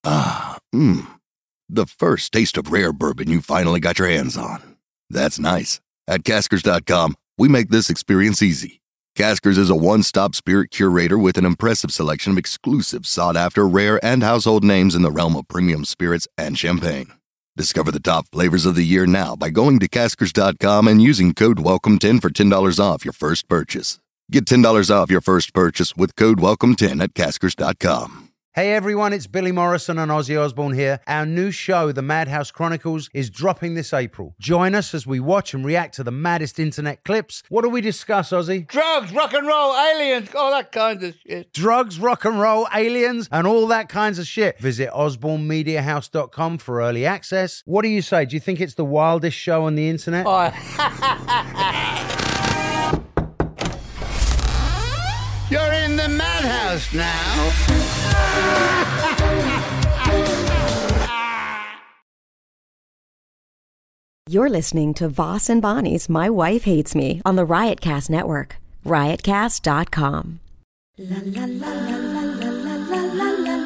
The first taste of rare bourbon you finally got your hands on. That's nice. At Caskers.com, we make this experience easy. Caskers is a one-stop spirit curator with an impressive selection of exclusive, sought-after, rare, and household names in the realm of premium spirits and champagne. Discover the top flavors of the year now by going to Caskers.com and using code WELCOME10 for $10 off your first purchase. Get $10 off your first purchase with code WELCOME10 at Caskers.com. Hey everyone, it's Billy Morrison and Ozzy Osbourne here. Our new show, The Madhouse Chronicles, is dropping this April. Join us as we watch and react to the maddest internet clips. What do we discuss, Ozzy? Drugs, rock and roll, aliens, all that kind of shit. Drugs, rock and roll, aliens, and all that kinds of shit. Visit osbornemediahouse.com for early access. What do you say? Do you think it's the wildest show on the internet? You're in the madhouse now. You're listening to Voss and Bonnie's My Wife Hates Me on the Riotcast Network. Riotcast.com. La la la la la la la la la la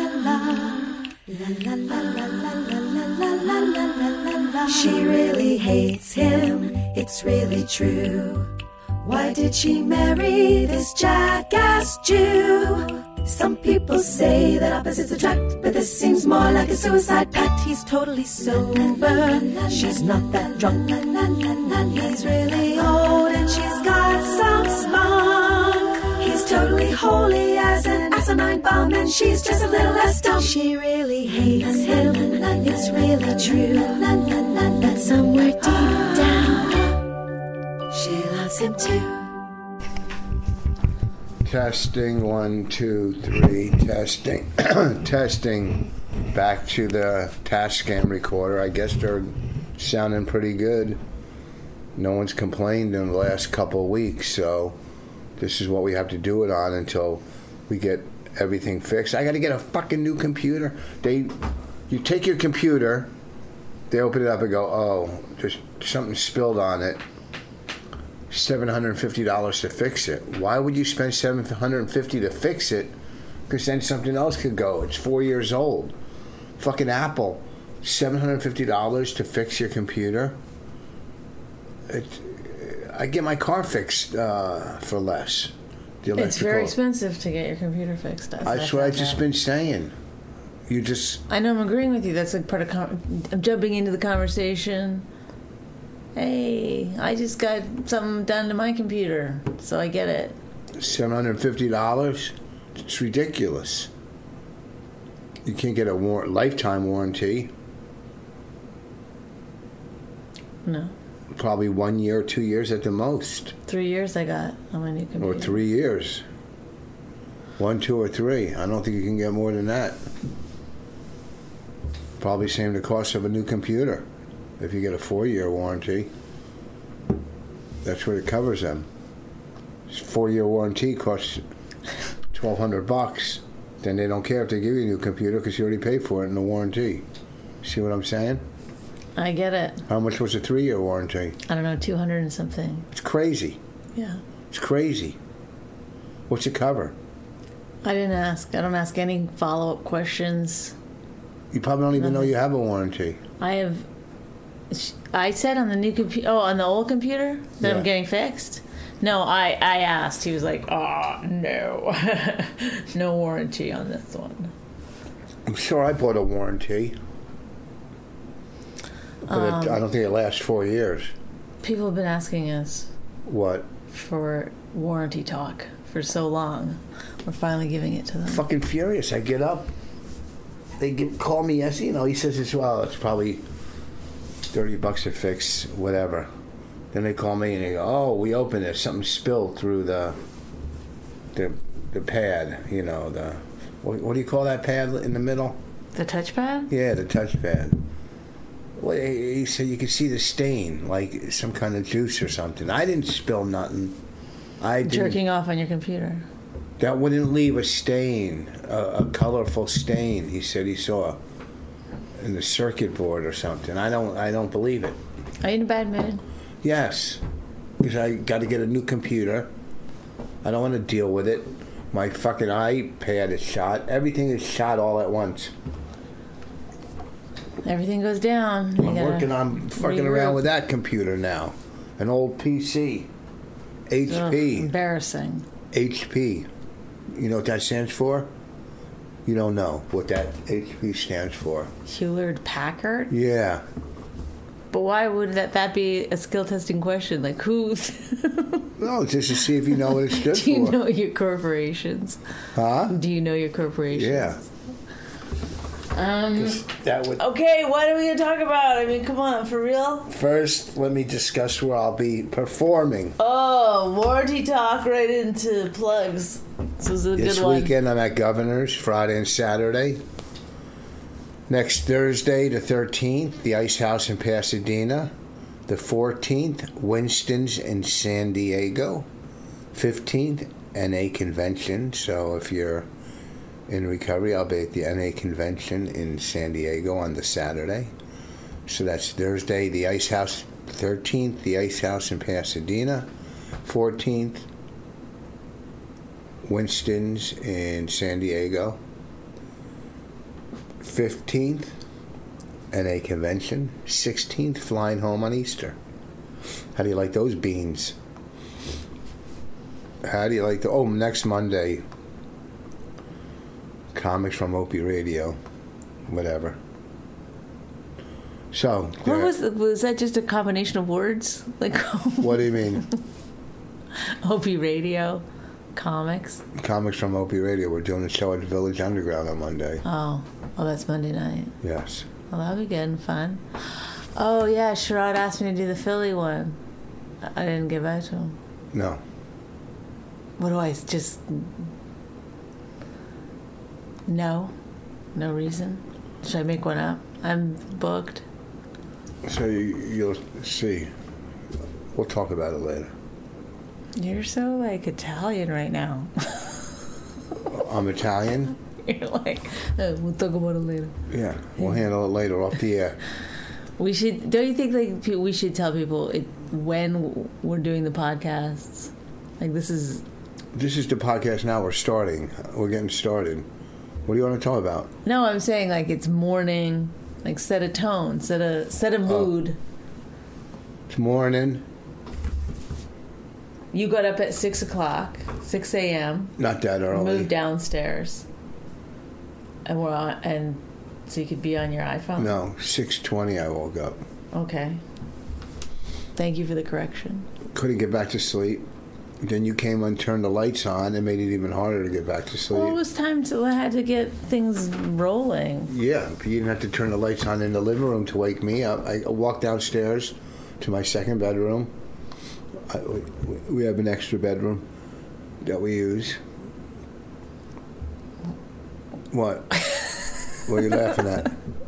la. She really hates him, it's really true. Why did she marry this jackass Jew? Some people say that opposites attract, but this seems more like a suicide pact. He's totally sober, she's not that drunk. He's really old and she's got some spunk. He's totally holy as an asinine bomb, and she's just a little less dumb. She really hates him, it's really true. But somewhere deep down, she loves him too. Testing, 1, 2, 3, testing. Testing. Back to the Tascam recorder. I guess they're sounding pretty good. No one's complained in the last couple of weeks, so this is what we have to do it on until we get everything fixed. I got to get a fucking new computer. You take your computer, they open it up and go, oh, there's something spilled on it. $750 to fix it. Why would you spend $750 to fix it? Because then something else could go. It's 4 years old. Fucking Apple, $750 to fix your computer. I get my car fixed for less. It's very expensive to get your computer fixed. That's what I've just been saying. I know, I'm agreeing with you. That's like part of. I'm jumping into the conversation. Hey, I just got something done to my computer, so I get it. $750? It's ridiculous. You can't get a lifetime warranty. No. Probably 1 year or 2 years at the most. 3 years I got on my new computer. Or 3 years. 1, 2, or 3. I don't think you can get more than that. Probably same the cost of a new computer. If you get a 4-year warranty, that's what it covers them. 4-year warranty costs $1,200. Then they don't care if they give you a new computer because you already paid for it in the warranty. See what I'm saying? I get it. How much was a 3-year warranty? I don't know, 200 and something. It's crazy. Yeah. It's crazy. What's it cover? I didn't ask. I don't ask any follow-up questions. You probably don't even know you have a warranty. I said on the new computer, on the old computer that I'm getting fixed. No, I asked. He was like, oh, no. No warranty on this one. I'm sure I bought a warranty. But I don't think it lasts 4 years. People have been asking us. What? For warranty talk for so long. We're finally giving it to them. Fucking furious. I get up. They call me, yes, he says it's probably $30 to fix, whatever. Then they call me and they go, oh, we opened it. Something spilled through the pad, what do you call that pad in the middle? The touchpad? Yeah, the touchpad. Well, he said you could see the stain, like some kind of juice or something. I didn't spill nothing. Jerking off on your computer. That wouldn't leave a stain, a colorful stain. He said he saw in the circuit board or something. I don't believe it. Are you in a bad mood? Yes, because I got to get a new computer. I don't want to deal with it. My fucking iPad is shot. Everything is shot all at once. Everything goes down. I'm fucking around with that computer now. An old PC. HP. Embarrassing. HP. You know what that stands for? You don't know what that HP stands for. Hewlett Packard? Yeah. But why would that be a skill testing question? Like, who? No, just to see if you know what it stood for. Do you know your corporations? Huh? Do you know your corporations? Yeah. That would. Okay, what are we going to talk about? I mean, come on, for real? First, let me discuss where I'll be performing. Oh, Morty talk right into plugs. This was a good one. This weekend, I'm at Governor's, Friday and Saturday. Next Thursday, the 13th, the Ice House in Pasadena. The 14th, Winston's in San Diego. 15th, NA Convention. So if you're in recovery, I'll be at the NA Convention in San Diego on the Saturday. So that's Thursday, the Ice House. 13th, the Ice House in Pasadena. 14th, Winston's in San Diego. 15th, NA Convention. 16th, flying home on Easter. How do you like those beans? How do you like next Monday, comics from Opie Radio. Whatever. So. What was that just a combination of words? Like. What do you mean? Opie Radio. Comics. Comics from Opie Radio. We're doing a show at Village Underground on Monday. Oh, that's Monday night. Yes. Well, that'll be good and fun. Oh, yeah, Sherrod asked me to do the Philly one. I didn't get back to him. No. What do I just... No reason? Should I make one up? I'm booked. So you'll see. We'll talk about it later. You're so, like, Italian right now. I'm Italian? You're like, we'll talk about it later. Yeah, we'll handle it later off the air. We should, don't you think, like, we should tell people when we're doing the podcasts? Like, this is the podcast now. We're starting. We're getting started. What do you want to talk about? No, I'm saying, like, it's morning. Like, set a tone. Set a mood. It's morning. You got up at 6 o'clock, 6 a.m. Not that early. Moved downstairs. And so you could be on your iPhone? No, 6:20 I woke up. Okay. Thank you for the correction. Couldn't get back to sleep. Then you came and turned the lights on and made it even harder to get back to sleep. Well, it was time I had to get things rolling. Yeah, but you didn't have to turn the lights on in the living room to wake me up. I walked downstairs to my second bedroom. We have an extra bedroom that we use. What? What are you laughing at?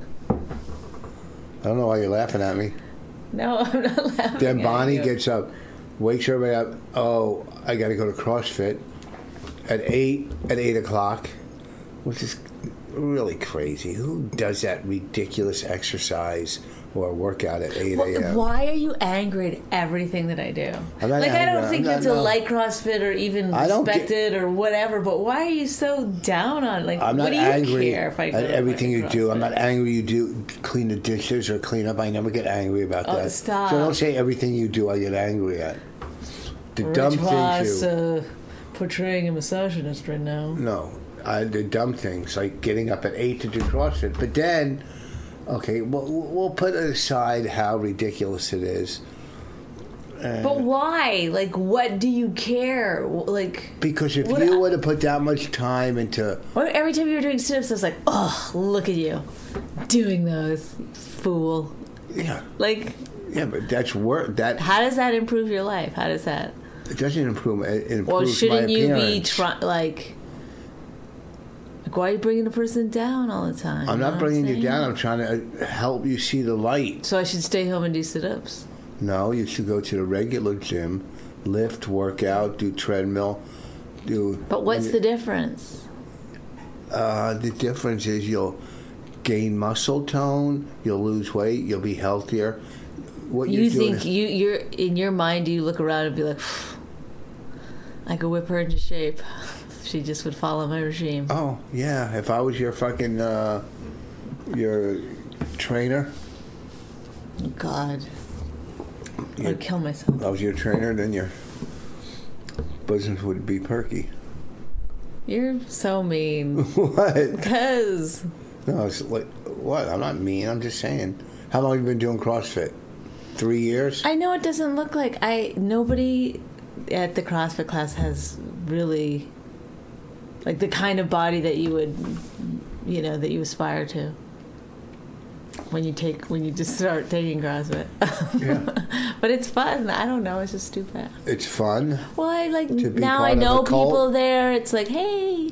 I don't know why you're laughing at me. No, I'm not laughing. Then Bonnie gets up, wakes everybody up. Oh, I got to go to CrossFit at 8 o'clock, which is really crazy. Who does that ridiculous exercise or workout at 8 a.m.? Why are you angry at everything that I do? I'm not angry. I don't think you have to like CrossFit or even respect it or whatever, but why are you so down on it? Like, I'm not what do you angry care if I at everything you do. I'm not angry you do clean the dishes or clean up. I never get angry about that. Stop. So don't say everything you do I get angry at. The dumb things you... portraying a misogynist right now. No. The dumb things, like getting up at 8 to do CrossFit. But then... Okay, we'll put aside how ridiculous it is. But why? Like, what do you care? Like, because if you would have put that much time into... Every time you were doing sit-ups, I was like, oh, look at you. Doing those, fool. Yeah. Like... Yeah, but that's work. How does that improve your life? How does that... It doesn't improve... It improves well, shouldn't my you appearance. be like, why are you bringing a person down all the time? I'm not bringing you down. I'm trying to help you see the light. So I should stay home and do sit-ups? No, you should go to the regular gym, lift, work out, do treadmill, do... But what's the difference? The difference is you'll gain muscle tone, you'll lose weight, you'll be healthier. What you think you're in your mind, do you look around and be like, I could whip her into shape? She just would follow my regime. Oh, yeah. If I was your fucking, your trainer? God. I'd kill myself. I was your trainer, then your bosoms would be perky. You're so mean. What? Because. No, it's like, what? I'm not mean. I'm just saying. How long have you been doing CrossFit? 3 years? I know it doesn't look like nobody at the CrossFit class has really, like, the kind of body that you would, that you aspire to when you just start taking CrossFit. Yeah. But it's fun. I don't know. It's just stupid. It's fun? Well, now I know people there. It's like, hey,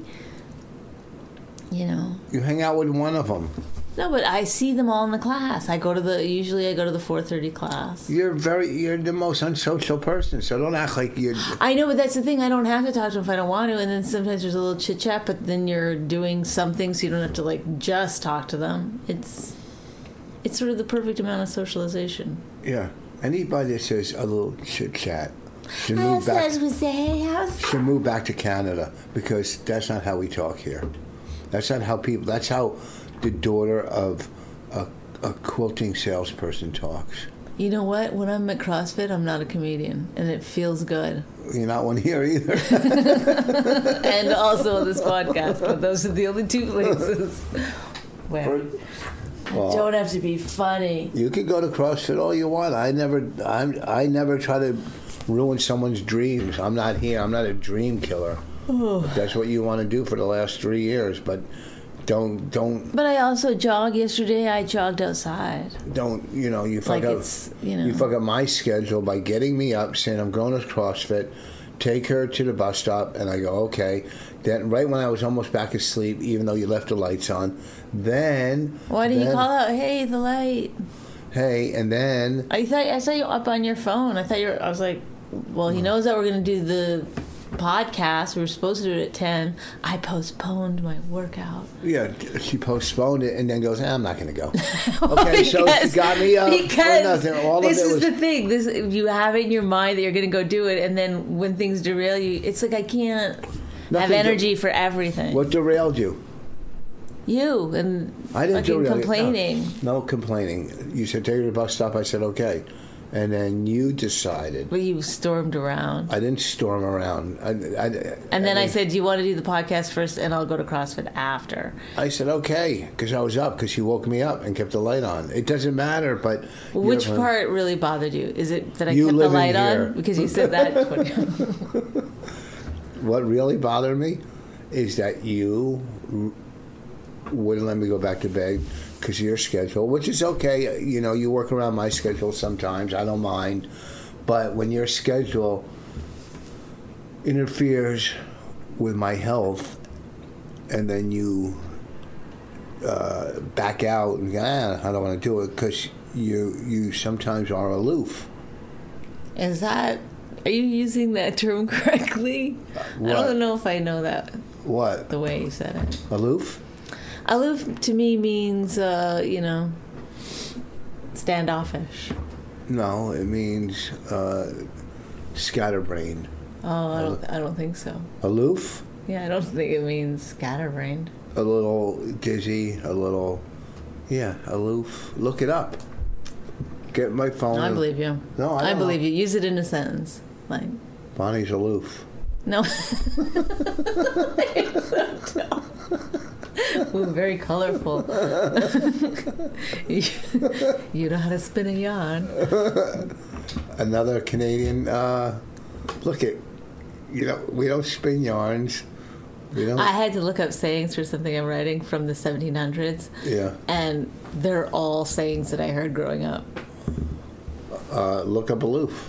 You hang out with one of them. No, but I see them all in the class. Usually I go to the 4:30 class. You're the most unsocial person, so don't act like you're... I know, but that's the thing. I don't have to talk to them if I don't want to, and then sometimes there's a little chit-chat, but then you're doing something, so you don't have to, like, just talk to them. It's sort of the perfect amount of socialization. Yeah. Anybody that says a little chit-chat should move back to Canada, because that's not how we talk here. That's how the daughter of a quilting salesperson talks. You know what? When I'm at CrossFit, I'm not a comedian, and it feels good. You're not one here either. And also on this podcast, but those are the only two places where I don't have to be funny. You can go to CrossFit all you want. I never try to ruin someone's dreams. I'm not here. I'm not a dream killer. If that's what you want to do for the last 3 years, but don't. But I also jogged yesterday. I jogged outside. You fuck up. You fuck up my schedule by getting me up, saying I'm going to CrossFit. Take her to the bus stop, and I go, okay. Then, right when I was almost back asleep, even though you left the lights on, then... Why did you call out, hey, the light? Hey, and then... I saw you up on your phone. I was like, well, he knows that we're going to do the podcast. We were supposed to do it at 10. I postponed my workout. Yeah, she postponed it and then goes, I'm not going to go. Okay, so she got me up for nothing. This is the thing. You have it in your mind that you're going to go do it, and then when things derail you, it's like I can't have energy for everything. What derailed you? You and I didn't fucking complaining. No complaining. You said take her to the bus stop. I said okay. And then you decided. Well, you stormed around. I didn't storm around. I said, do you want to do the podcast first, and I'll go to CrossFit after? I said, okay, because I was up, because she woke me up and kept the light on. It doesn't matter, but... Which part really bothered you? Is it that I kept the light on? Because you said that. What really bothered me is that you wouldn't let me go back to bed because of your schedule, which is okay. You work around my schedule sometimes. I don't mind. But when your schedule interferes with my health and then you back out and go, I don't want to do it because you sometimes are aloof. Are you using that term correctly? What? I don't know if I know that. What? The way you said it. Aloof? Aloof to me means, standoffish. No, it means scatterbrained. Oh, I don't think so. Aloof? Yeah, I don't think it means scatterbrained. A little dizzy, aloof. Look it up. Get my phone. No, I believe you. No, I believe you. Use it in a sentence. Like Bonnie's aloof. No. Ooh, very colorful. You know how to spin a yarn. Another Canadian. Look at, we don't spin yarns. I had to look up sayings for something I'm writing from the 1700s. Yeah. And they're all sayings that I heard growing up. Look up aloof.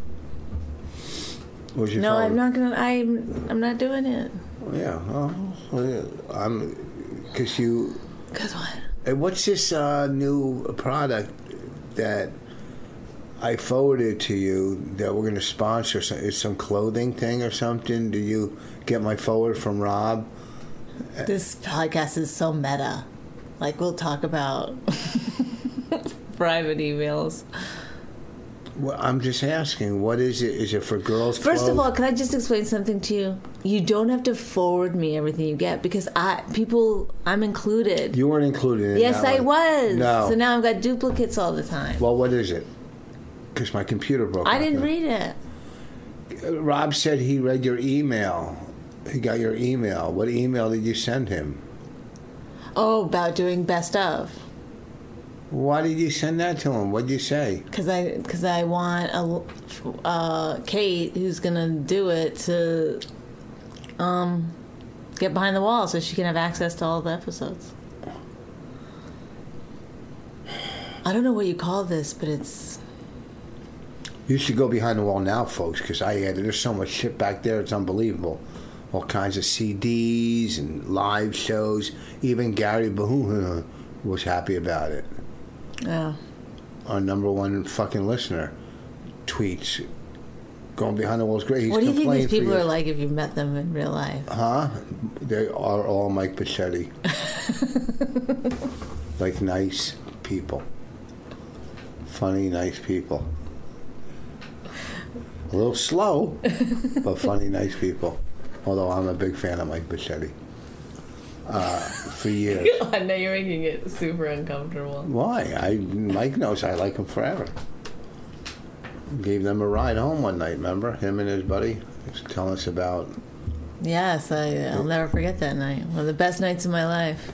Where's your no, phone? I'm not gonna. I'm not doing it. Yeah. I'm. Because you. Because what? And what's this new product that I forwarded to you that we're going to sponsor? It's some clothing thing or something. Do you get my forward from Rob? This podcast is so meta. Like, we'll talk about private emails. Well, I'm just asking, what is it? Is it for girls' First clothes? of all, can I just explain something to you? You don't have to forward me everything you get because I'm included. You weren't included in Yes, that I one. was. No. So now I've got duplicates all the time. Well, what is it? Because my computer broke. I didn't read it. Rob said he read your email. He got your email. What email did you send him? Oh, about doing best of. Why did you send that to him? What did you say? Because I want Kate, who's gonna do it, to get behind the wall so she can have access to all the episodes. I don't know what you call this, but it's. You should go behind the wall now, folks, because there's so much shit back there. It's unbelievable. All kinds of CDs and live shows. Even Gary Bahuna was happy about it. Yeah. Our number one fucking listener tweets. Going behind the wall is great. He's what do you think these people are are like if you met them in real life? Huh? They are all Mike Bichetti. Like nice people. Funny, nice people. A little slow, but funny, nice people. Although I'm a big fan of Mike Bichetti. For years. I know you're making it super uncomfortable. Why? Mike knows I like him forever. Gave them a ride home one night, remember? Him and his buddy. He was telling us about... Yes, I'll never forget that night. One of the best nights of my life.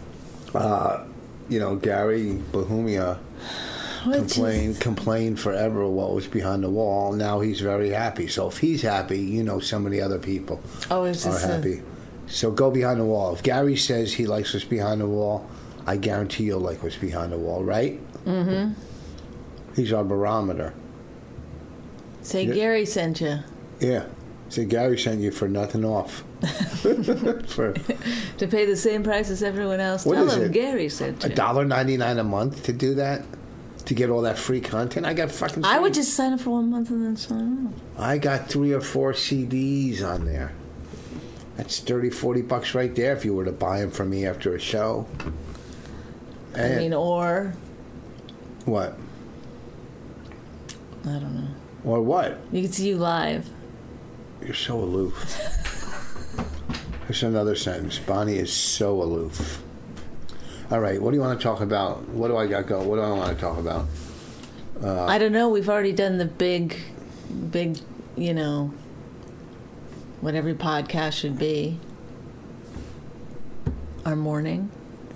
Gary Bahumia complained forever what was behind the wall. Now he's very happy. So if he's happy, so many other people are happy. So go behind the wall. If Gary says he likes what's behind the wall, I guarantee you'll like what's behind the wall, right? Mm-hmm. He's our barometer. Say Gary sent you. Yeah. Say Gary sent you for nothing off. To pay the same price as everyone else. Tell him Gary sent you. $1.99 a month to do that? To get all that free content? I got fucking... I would just sign up for 1 month and then sign up. I got 3 or 4 CDs on there. That's $30-$40 right there if you were to buy them from me after a show. Or... What? I don't know. Or what? You can see you live. You're so aloof. There's another sentence. Bonnie is so aloof. All right, what do you want to talk about? What do I got going? What do I want to talk about? I don't know. We've already done the big, what every podcast should be. Our morning.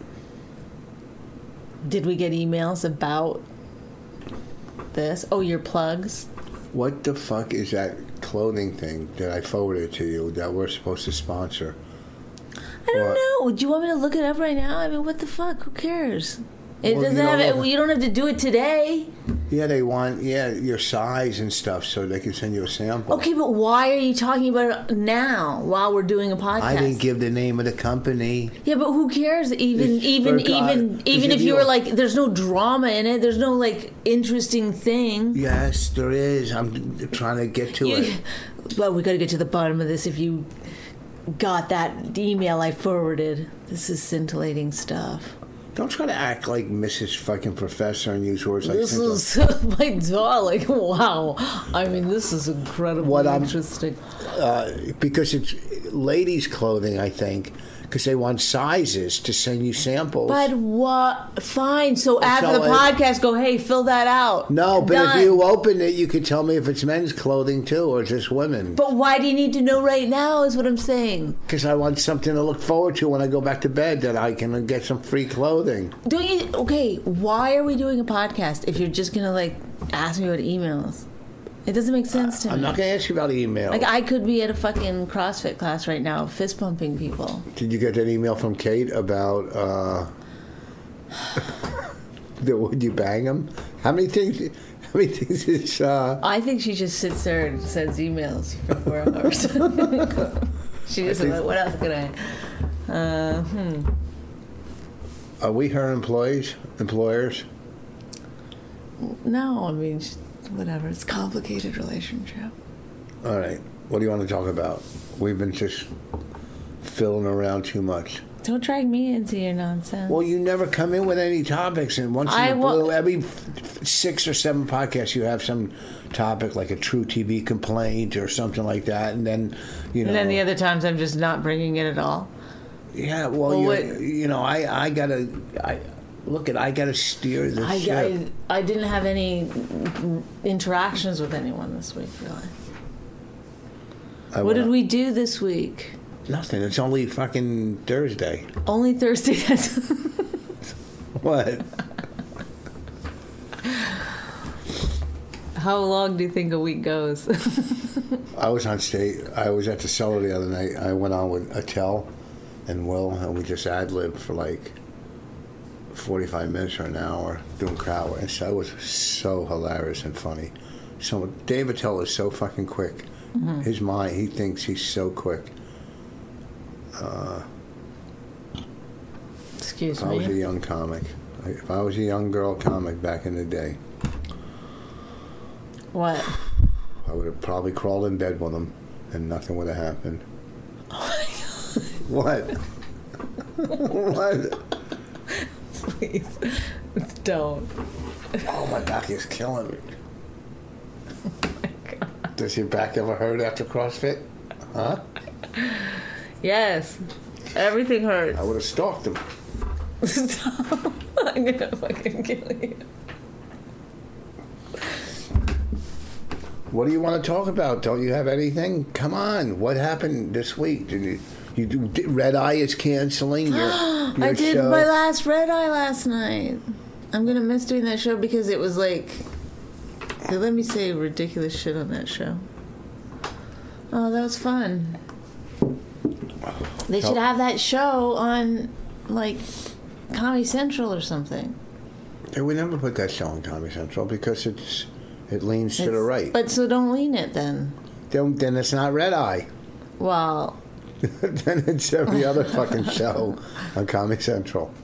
Did we get emails about this? Oh, your plugs? What the fuck is that clothing thing that I forwarded to you that we're supposed to sponsor? I don't know. Do you want me to look it up right now? I mean, what the fuck? Who cares? It Well, doesn't you have don't it. You don't have to do it today. Yeah, they want your size and stuff so they can send you a sample. Okay, but why are you talking about it now while we're doing a podcast? I didn't give the name of the company. Yeah, but who cares? Even if you were like, there's no drama in it. There's no like interesting thing. Yes, there is. I'm trying to get to it. Well, we got to get to the bottom of this. If you got that email I forwarded, this is scintillating stuff. Don't try to act like Mrs. fucking Professor and use words like this is my darling. Wow. I mean, this is incredibly interesting. Because it's ladies' clothing, I think, because they want sizes to send you samples. But what? Fine. So after the podcast, go, hey, fill that out. No, but Done. if you open it, you could tell me if it's men's clothing too or just women. But why do you need to know right now is what I'm saying. Because I want something to look forward to when I go back to bed, that I can get some free clothing. Don't you? Okay, why are we doing a podcast if you're just going to like ask me about emails? It doesn't make sense to me. I'm not going to ask you about email. Like, I could be at a fucking CrossFit class right now, fist pumping people. Did you get that email from Kate about would you bang him? How many things is I think she just sits there and sends emails for 4 hours. She just like, what else could I? Are we her employers? No, I mean, whatever. It's a complicated relationship. All right. What do you want to talk about? We've been just filling around too much. Don't drag me into your nonsense. Well, you never come in with any topics, and once in a blue, every 6 or 7 podcasts, you have some topic like a True TV complaint or something like that, and then And then the other times, I'm just not bringing it at all. Yeah, well I gotta steer this ship. I didn't have any interactions with anyone this week, really. What did we do this week? Nothing. It's only fucking Thursday. Only Thursday. What? How long do you think a week goes? I was on stage. I was at the Cellar the other night. I went on with Attell and Will, and we just ad-libbed for like 45 minutes or an hour doing crowd work. And so it was so hilarious and funny. So Dave Attell is so fucking quick. Mm-hmm. His mind, he thinks he's so quick. Excuse me. If I was a young comic, if I was a young girl comic back in the day, what? I would have probably crawled in bed with him, and nothing would have happened. What? What? Please, don't. Oh, my back is killing me. Oh my God. Does your back ever hurt after CrossFit? Huh? Yes. Everything hurts. I would have stalked him. Stop. I'm gonna fucking kill you. What do you want to talk about? Don't you have anything? Come on. What happened this week? Did you Red Eye is canceling your I did show? my last Red Eye last night. I'm gonna miss doing that show because it was like they let me say ridiculous shit on that show. Oh, that was fun. They should have that show on like Comedy Central or something. They would never put that show on Comedy Central because it leans to the right. But so don't lean it then. Then it's not Red Eye. Well. Then it's every other fucking show on Comedy Central.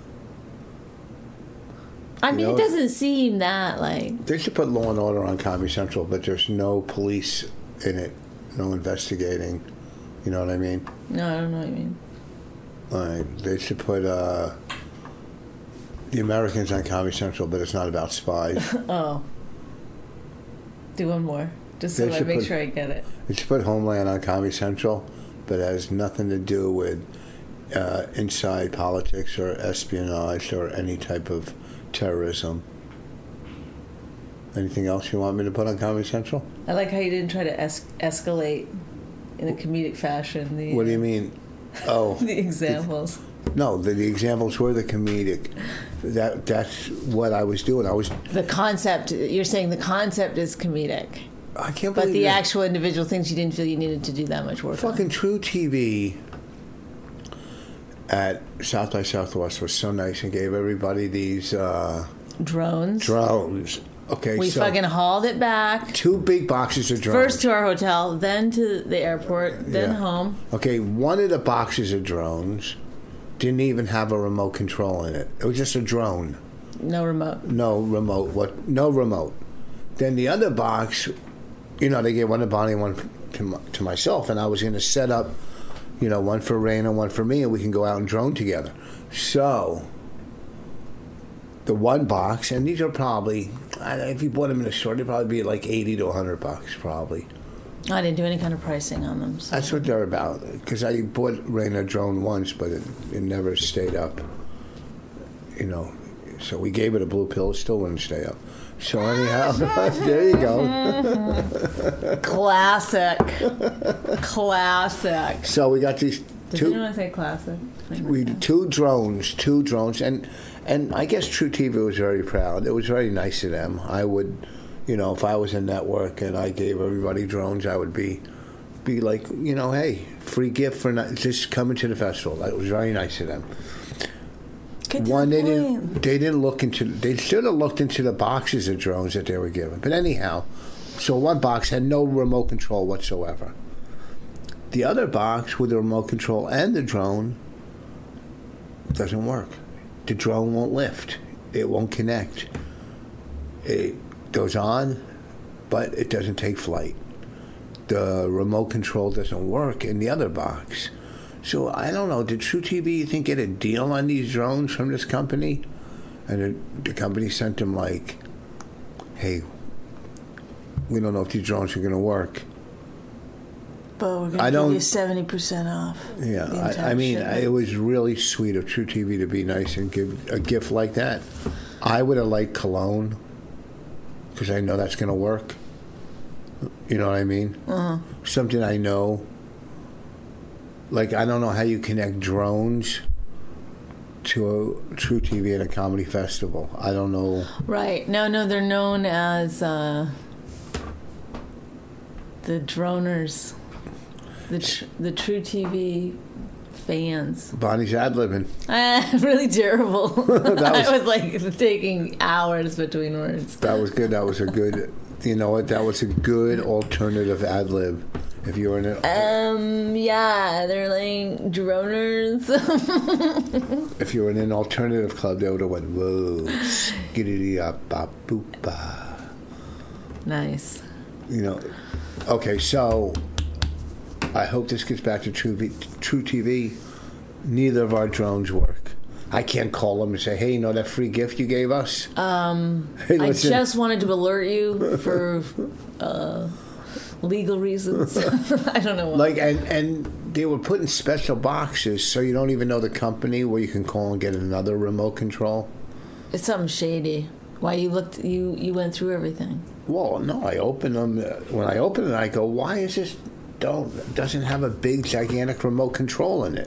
I mean, it doesn't seem that like... They should put Law and Order on Comedy Central, but there's no police in it, no investigating. You know what I mean? No, I don't know what you mean. All right, they should put The Americans on Comedy Central, but it's not about spies. Oh. Do one more, just so I make sure I get it. They should put Homeland on Comedy Central, but it has nothing to do with inside politics or espionage or any type of terrorism. Anything else you want me to put on Comedy Central? I like how you didn't try to escalate in a comedic fashion. What do you mean? Oh. The examples. No, the examples were the comedic. That's what I was doing. The concept. You're saying the concept is comedic. I can't believe. But the actual individual things, you didn't feel you needed to do that much work. Fucking True TV at South by Southwest was so nice and gave everybody these drones. Okay, we fucking hauled it back. 2 big boxes of drones. First to our hotel, then to the airport, then home. Okay, one of the boxes of drones didn't even have a remote control in it. It was just a drone. No remote. No remote. What? No remote. Then the other box, they gave one to Bonnie and one to myself, and I was going to set up, one for Raina and one for me, and we can go out and drone together. So the one box, and these are probably, if you bought them in a store, they'd probably be like $80 to $100, probably. I didn't do any kind of pricing on them. So. That's what they're about. Because I bought Raina a drone once, but it never stayed up. So we gave it a blue pill. It still wouldn't stay up. So anyhow, there you go. Classic. So we got these Does anyone say classic? We did two drones, and I guess True TV was very proud. It was very nice of them. I would, if I was a network and I gave everybody drones, I would be like, hey, free gift for just coming to the festival. That was very nice of them. One, they didn't look into. They should have looked into the boxes of drones that they were given. But anyhow, so one box had no remote control whatsoever. The other box with the remote control and the drone doesn't work. The drone won't lift. It won't connect. It goes on, but it doesn't take flight. The remote control doesn't work in the other box. So I don't know. Did True TV, you think, get a deal on these drones from this company? And the company sent them like, hey, we don't know if these drones are going to work. But we're going to give you 70% off. Yeah, I mean, it was really sweet of True TV to be nice and give a gift like that. I would have liked cologne because I know that's going to work. You know what I mean? Uh-huh. Something I know. Like, I don't know how you connect drones to a True TV at a comedy festival. I don't know. Right. No, they're known as the droners. The True TV fans. Bonnie's ad-libbing. Really terrible. I was like taking hours between words. That was good. That was a good, you know what? That was a good alternative ad-lib. If you were in it. Yeah, they're like droners. If you were in an alternative club, they would have went, whoa, skiddy-up-bop-boop-ba. Nice. You know, okay, so I hope this gets back to True TV. Neither of our drones work. I can't call them and say, hey, you know that free gift you gave us? Hey, I just wanted to alert you for legal reasons. I don't know why. Like, and they were put in special boxes so you don't even know the company where you can call and get another remote control. It's something shady. Why you went through everything? Well, no, I opened them. When I opened it, I go, why is this doesn't have a big, gigantic remote control in it?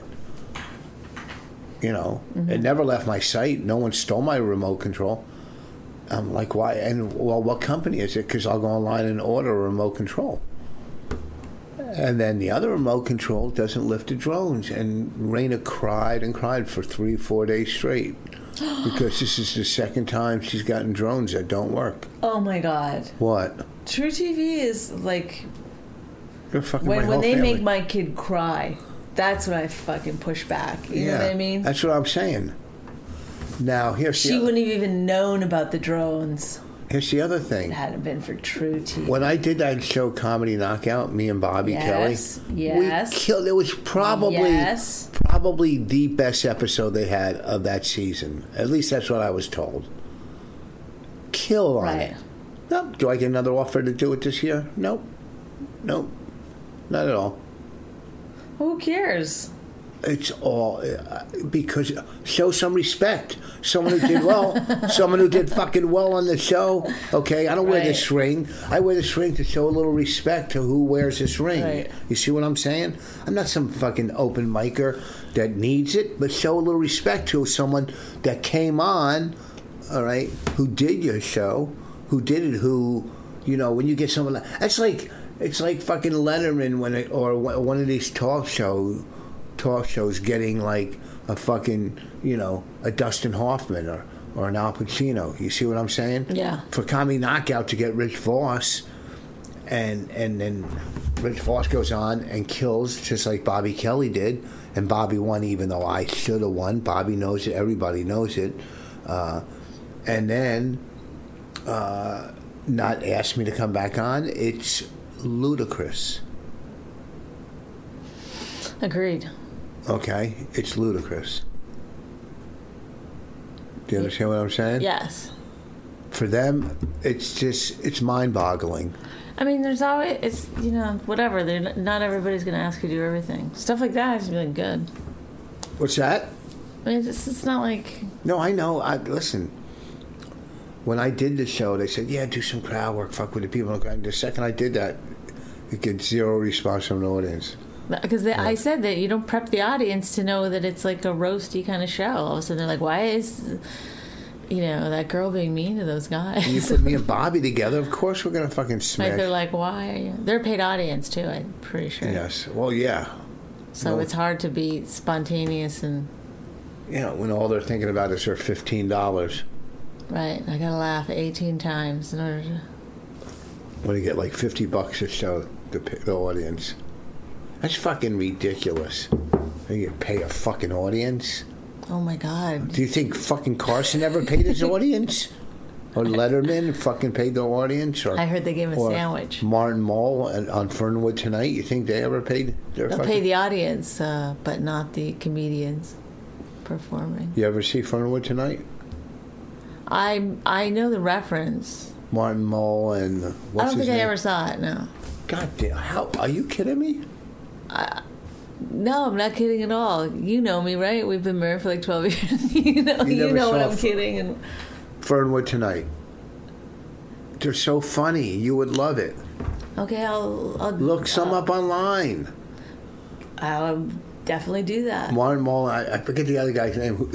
You know, It never left my site. No one stole my remote control. I'm like, why? And, well, what company is it? Because I'll go online and order a remote control. And then the other remote control doesn't lift the drones. And Raina cried and cried for 3-4 days straight. Because this is the second time she's gotten drones that don't work. Oh, my God. What? True TV is like... You're fucking when they make my kid cry, that's when I fucking push back. You know what I mean? That's what I'm saying. Now, she wouldn't have even known about the drones. Here's the other thing. It hadn't been for True TV. When I did that show, Comedy Knockout, me and Bobby Kelly, we killed. It was probably the best episode they had of that season. At least that's what I was told. Killed on it. Nope. Do I get another offer to do it this year? Nope. Not at all. Who cares? It's all because show some respect. Someone who did well, someone who did fucking well on the show. Okay, I don't wear this ring. I wear this ring to show a little respect to who wears this ring. Right. You see what I'm saying? I'm not some fucking open micer that needs it, but show a little respect to someone that came on, all right, who did your show, who did it, who, you know, when you get someone like, it's like fucking Letterman or one of these talk shows getting like a fucking, you know, a Dustin Hoffman or an Al Pacino. You see what I'm saying? Yeah. For Comedy Knockout to get Rich Voss, and then Rich Voss goes on and kills just like Bobby Kelly did, and Bobby won even though I should have won. Bobby knows it. Everybody knows it. And then not ask me to come back on. It's ludicrous. Agreed. Okay, it's ludicrous. Do you understand what I'm saying? Yes. For them, it's mind-boggling. I mean, there's always, it's, you know, whatever. Not everybody's going to ask you to do everything. Stuff like that has been good. What's that? I mean, it's not like... No, I know. Listen, when I did the show, they said, yeah, do some crowd work, fuck with the people. And the second I did that, you get zero response from the audience. Because I said that you don't prep the audience to know that it's like a roasty kind of show. All of a sudden they're like, why is, you know, that girl being mean to those guys? You put me and Bobby together, of course we're going to fucking smash. Like, they're like, why are you? They're a paid audience too, I'm pretty sure. Yes. Well, yeah. So it's hard to be spontaneous and... You know, when all they're thinking about is their $15. Right. I got to laugh 18 times in order to... When you get like $50 to show the audience. That's fucking ridiculous. You pay a fucking audience? Oh, my God. Do you think fucking Carson ever paid his audience? Or Letterman fucking paid the audience? Or I heard they gave him a sandwich. Martin Mull on Fernwood Tonight. You think they ever paid their They'll pay the audience, but not the comedians performing. You ever see Fernwood Tonight? I know the reference. Martin Mull and what's I don't his think name? I ever saw it, no. God damn, how, are you kidding me? No, I'm not kidding at all. You know me, right? We've been married for like 12 years. you never know when saw I'm kidding. And Fernwood Tonight. They're so funny. You would love it. okay, I'll Look some up online. I'll definitely do that. Martin Mull, I forget the other guy's name.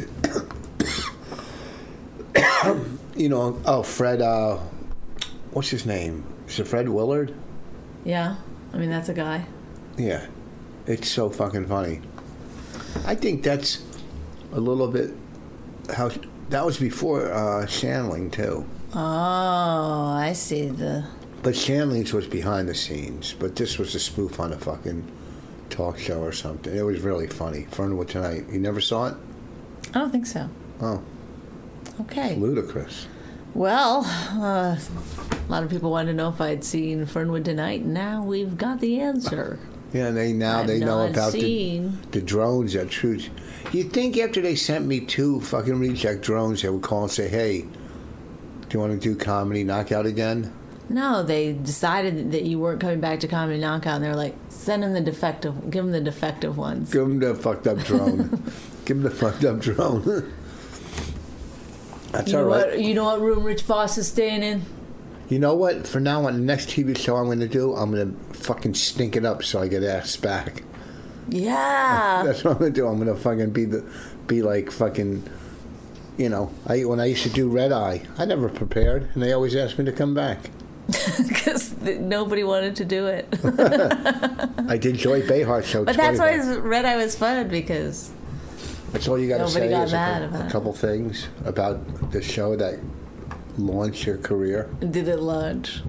Fred, what's his name? Is it Fred Willard? Yeah, I mean that's a guy. Yeah. It's so fucking funny. I think that's a little bit how that was before Shandling too. Oh, I see But Shandling's was behind the scenes, but this was a spoof on a fucking talk show or something. It was really funny. Fernwood Tonight. You never saw it? I don't think so. Oh, Okay. ludicrous. Well, a lot of people wanted to know if I'd seen Fernwood Tonight. Now we've got the answer. Yeah, I've they know about seen. the drones that truth. You'd think after they sent me 2 fucking reject drones, they would call and say, "Hey, do you want to do Comedy Knockout again?" No, they decided that you weren't coming back to Comedy Knockout, and they're like, give them the defective ones. Give them the fucked up drone. Give them the fucked up drone. That's all right. You know what room Rich Voss is staying in? You know what? For now on, the next TV show I'm going to do, I'm going to fucking stink it up so I get asked back. Yeah. That's what I'm going to do. I'm going to fucking be like fucking, when I used to do Red Eye, I never prepared, and they always asked me to come back. Because nobody wanted to do it. I did Joy Behar show. But that's why Red Eye was fun, because that's all you got to nobody say got is mad a about couple things about the show that launched your career. Did it launch?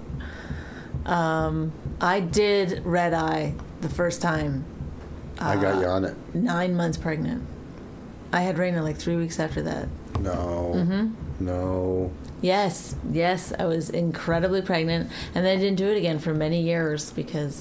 I did Red Eye the first time. I got you on it. 9 months pregnant. I had Raina like 3 weeks after that. No. Mm-hmm. No. Yes, I was incredibly pregnant, and then I didn't do it again for many years because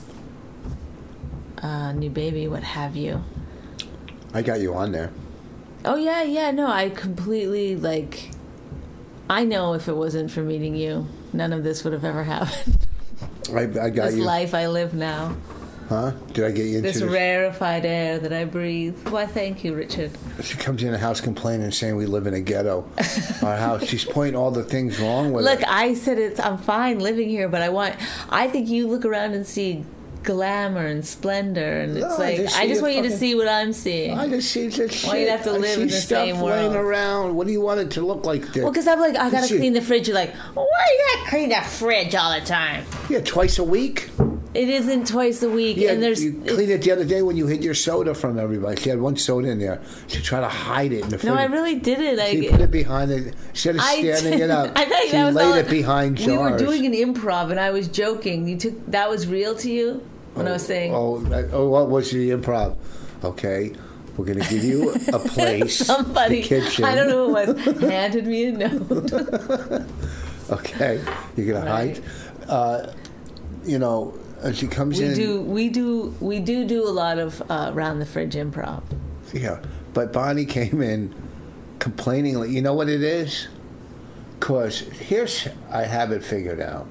new baby, what have you. I got you on there. Oh yeah, no, I completely I know if it wasn't for meeting you, none of this would have ever happened. I got this you. life I live now. Huh? Did I get you into this rarefied air that I breathe? Why, thank you, Richard. She comes in the house complaining, saying we live in a ghetto. Our house. She's pointing all the things wrong with it. Look, I said I'm fine living here, but I think you look around and see glamour and splendor, and it's I just want you to see what I'm seeing. I just see this shit. Why you'd have to live in the same world? Laying around. What do you want it to look like? Well, because I'm like, I gotta clean the fridge. You're like, why you gotta clean the fridge all the time? Yeah, twice a week. It isn't twice a week, Yeah, and you cleaned it the other day when you hid your soda from everybody. She had one soda in there. She tried to hide it in the fridge. No, I really didn't. She put it behind it. Instead of standing it up, I thought she that was laid it behind jars. We were doing an improv, and I was joking. That was real to you when I was saying. What was the improv? Okay, we're going to give you a place. Somebody, the kitchen. I don't know who it was, handed me a note. Okay, you're going to hide. And she comes in. We do a lot of around the fridge improv. Yeah, but Bonnie came in complaining. You know what it is? Because I have it figured out.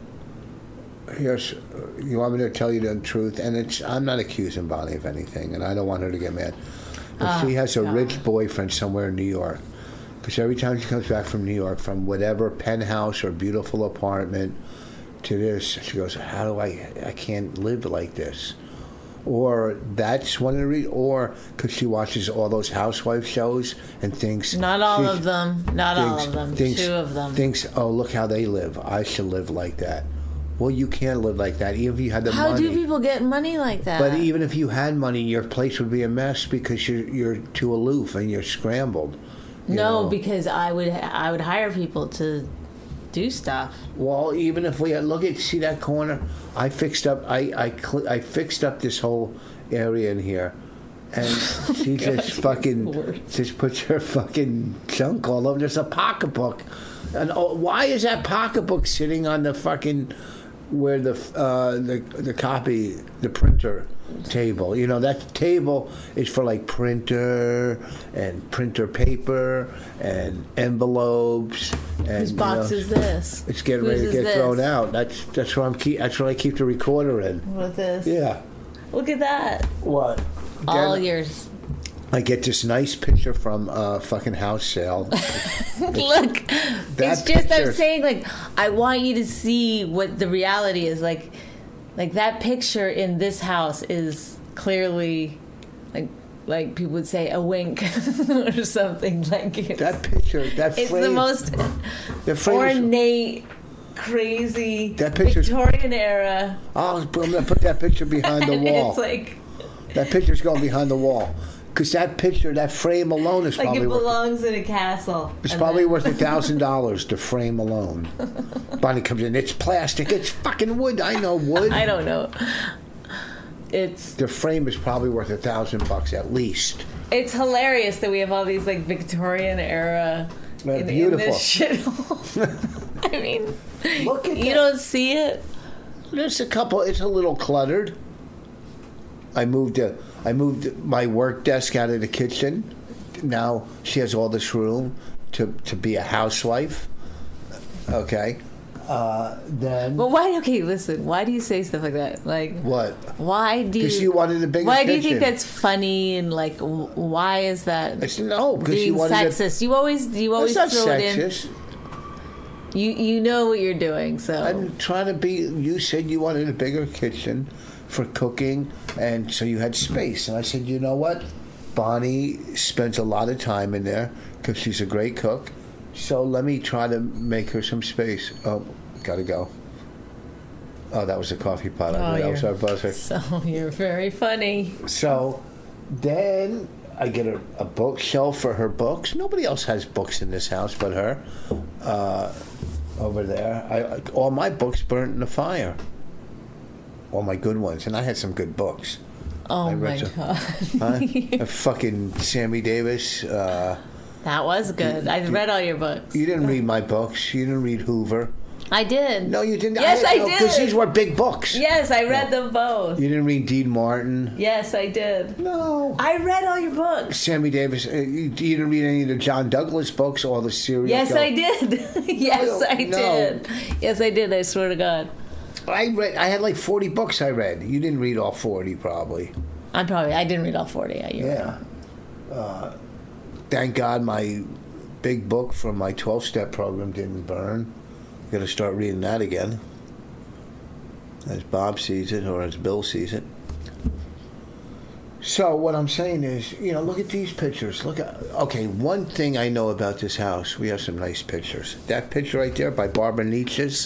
You want me to tell you the truth? And I'm not accusing Bonnie of anything, and I don't want her to get mad. But she has a rich boyfriend somewhere in New York. Because every time she comes back from New York, from whatever penthouse or beautiful apartment to this, she goes, how do I can't live like this. Or that's one of the reasons, or because she watches all those housewife shows and thinks... Not all of them. Two of them. Thinks, oh, look how they live. I should live like that. Well, you can't live like that, even if you had the money. How do people get money like that? But even if you had money, your place would be a mess because you're too aloof and you're scrambled. No, because I would hire people to do stuff. Well, even if we see that corner, I fixed up. I fixed up this whole area in here, And she just puts her fucking junk all over. There's a pocketbook. And why is that pocketbook sitting on the fucking where the printer table? You know, that table is for like printer and printer paper and envelopes. And, Whose box is this? It's getting ready to get thrown out. That's where I keep the recorder in. What is this? Yeah. Look at that. What? All yours. I get this nice picture from a fucking house sale. Look, it's just I'm saying, like, I want you to see what the reality is. Like that picture in this house is clearly, like people would say, a wink or something. Like that picture, that it's frame, the most ornate, crazy Victorian era. Oh, I'm gonna put that picture behind the wall. It's like that picture's going behind the wall. Because that picture, that frame alone is probably it belongs in a castle. It's probably worth $1,000, the frame alone. Bonnie comes in, it's plastic, it's fucking wood. I know wood. I don't know. The frame is probably worth $1,000 at least. It's hilarious that we have all these like Victorian era in this shit. I mean, look at you don't see it. There's a couple. It's a little cluttered. I moved my work desk out of the kitchen. Now she has all this room to be a housewife. Okay. Then. Well, why? Okay, listen. Why do you say stuff like that? Like what? Why do you? Because you wanted a bigger. Why kitchen. do you think that's funny and like? Why is that? Because you wanted sexist. You always it's throw not it sexist. in. You know what you're doing. So I'm trying to be. You said you wanted a bigger kitchen for cooking, and so you had space. And I said, you know what? Bonnie spends a lot of time in there because she's a great cook. So let me try to make her some space. Oh, gotta go. Oh, that was a coffee pot. I knew that was our buzzer. So you're very funny. So then I get a bookshelf for her books. Nobody else has books in this house but her. Over there. All my books burnt in the fire. All my good ones. And I had some good books. Oh, my God. A fucking Sammy Davis. That was good. I read all your books. You didn't read my books. You didn't read Hoover. I did. No, you didn't. Yes, I did. Because these were big books. Yes, I read them both. You didn't read Dean Martin. Yes, I did. No. I read all your books. Sammy Davis. You didn't read any of the John Douglas books or the serial Yes, I did. Yes, I did. Yes, I did. I swear to God. I had like 40 books I read. You didn't read all 40, probably. I didn't read all 40. Yeah. Thank God my big book from my 12-step program didn't burn. Got to start reading that again. As Bob sees it, or as Bill sees it. So what I'm saying is, look at these pictures. Okay, one thing I know about this house, we have some nice pictures. That picture right there by Barbara Nietzsche's.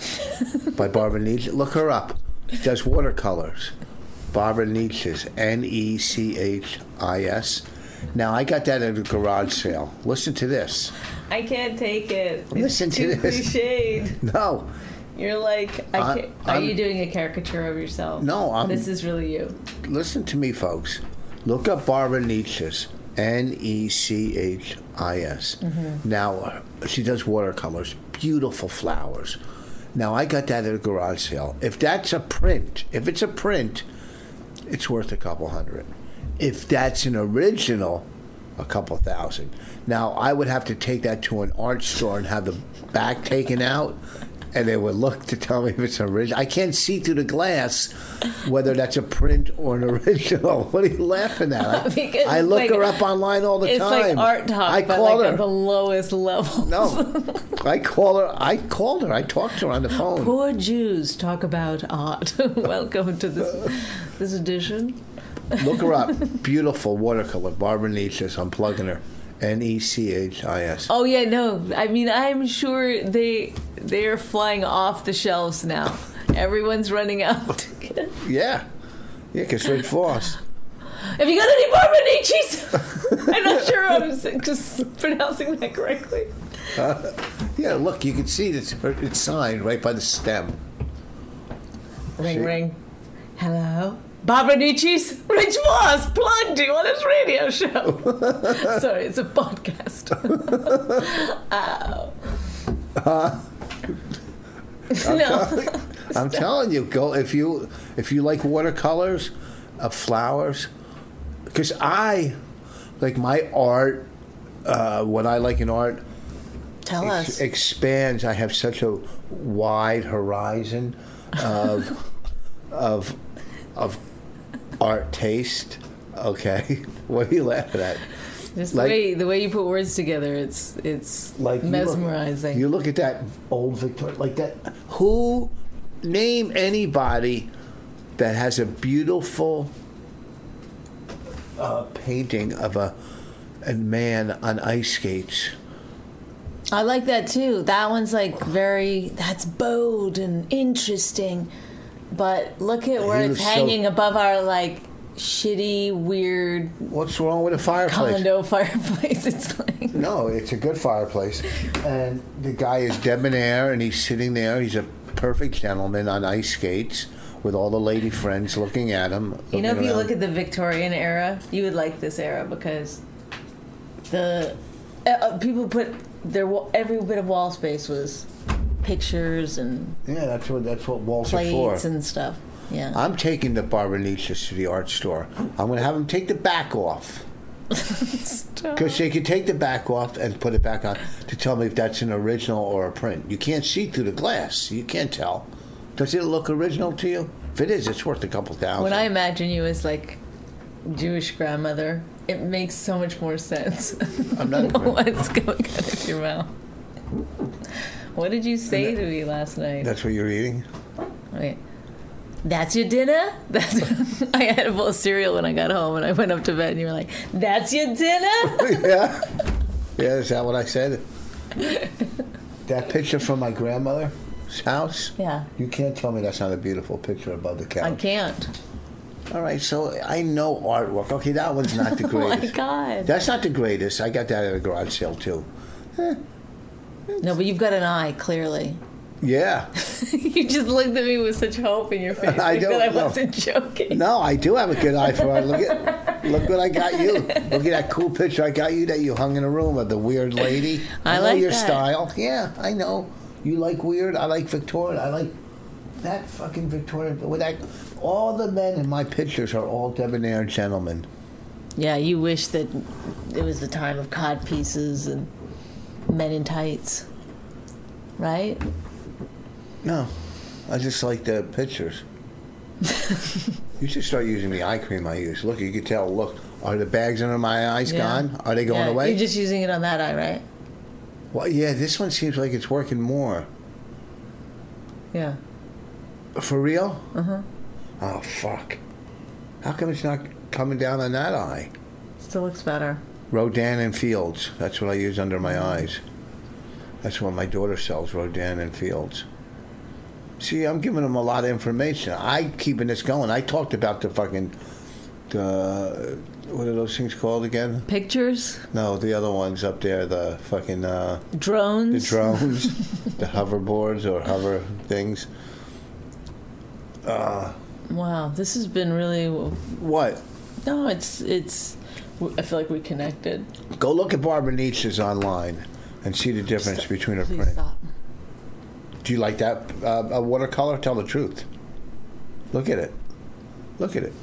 Look her up. She does watercolors. Barbara Nietzsche's, Nechis. Now, I got that at a garage sale. Listen to this. I can't take it. Listen it's to too this. Cliched. No. You're like, are you doing a caricature of yourself? No, this is really you. Listen to me, folks. Look up Barbara Nietzsche's, Nechis. Mm-hmm. Now, she does watercolors, beautiful flowers. Now, I got that at a garage sale. If it's a print, it's worth a couple $100. If that's an original, a couple $1,000. Now, I would have to take that to an art store and have the back taken out, and they would look to tell me if it's original. I can't see through the glass whether that's a print or an original. What are you laughing at? I look her up online all the time. It's like art talk, but like at the lowest level. No. I called her. I talked to her on the phone. Poor Jews talk about art. Welcome to this edition. Look her up. Beautiful watercolor. Barbara Nietzsche's. I'm plugging her. Nechis. Oh yeah, no. I mean, I'm sure they're flying off the shelves now. Everyone's running out. Yeah, because Rick Foss. Have you got any Barbara Nietzsche's? I'm not sure I'm just pronouncing that correctly. Yeah, look, you can see it's signed right by the stem. Ring, ring. Hello. Barbara Nietzsche's Rich Voss plugged you on his radio show. Sorry, it's a podcast. No. I'm telling you, go if you like watercolors of flowers, because I like my art. What I like in art Tell us. Expands. I have such a wide horizon of art taste. Okay, what are you laughing at? Just the way you put words together, it's like mesmerizing. You look at that old Victoria, like that. Who name anybody that has a beautiful painting of a man on ice skates? I like that too. That one's like that's bold and interesting. But look at where it's hanging above our like shitty, weird. What's wrong with a fireplace? Condo fireplace. It's like no, it's a good fireplace. And the guy is debonair, and he's sitting there. He's a perfect gentleman on ice skates with all the lady friends looking at him. You know, if you look at the Victorian era, you would like this era because the people put every bit of wall space was pictures and that's what walls plates are for. And stuff. Yeah, I'm taking the Barbara Nietzsche to the art store. I'm going to have them take the back off. Because they could take the back off and put it back on to tell me if that's an original or a print. You can't see through the glass. You can't tell. Does it look original to you? If it is, it's worth a couple $1,000. When I imagine you as like Jewish grandmother, it makes so much more sense. I'm not what's going on in your mouth. What did you say to me last night? That's what you're eating? Wait. That's your dinner? I had a bowl of cereal when I got home, and I went up to bed, and you were like, "That's your dinner?" Yeah. Yeah, is that what I said? That picture from my grandmother's house? Yeah. You can't tell me that's not a beautiful picture above the couch. I can't. All right, so I know artwork. Okay, that one's not the greatest. Oh, my God. That's not the greatest. I got that at a garage sale, too. No, but you've got an eye, clearly. Yeah. You just looked at me with such hope in your face. I don't that I wasn't joking. No, I do have a good eye for art. Look what I got you. Look at that cool picture I got you that you hung in a room of the weird lady. I know like your that. style. Yeah, I know. You like weird. I like Victorian. I like that fucking Victorian. With that, all the men in my pictures are all debonair gentlemen. Yeah, you wish that it was the time of cod pieces and men in tights, right? No, I just like the pictures. You should start using the eye cream I use. Look, you can tell. Look, are the bags under my eyes gone? Are they going away? You're just using it on that eye, right? Well, yeah, this one seems like it's working more. Yeah. For real? Uh-huh. Oh, fuck. How come it's not coming down on that eye? Still looks better. Rodin and Fields. That's what I use under my eyes. That's what my daughter sells, Rodin and Fields. See, I'm giving them a lot of information. I'm keeping this going. I talked about the fucking... what are those things called again? Pictures? No, the other ones up there, the fucking... drones? The drones. The hoverboards or hover things. Wow, this has been really... What? No, it's... I feel like we connected. Go look at Barbara Nietzsche's online and see the difference between her Please print. stop. Do you like that watercolor? Tell the truth. Look at it. Look at it.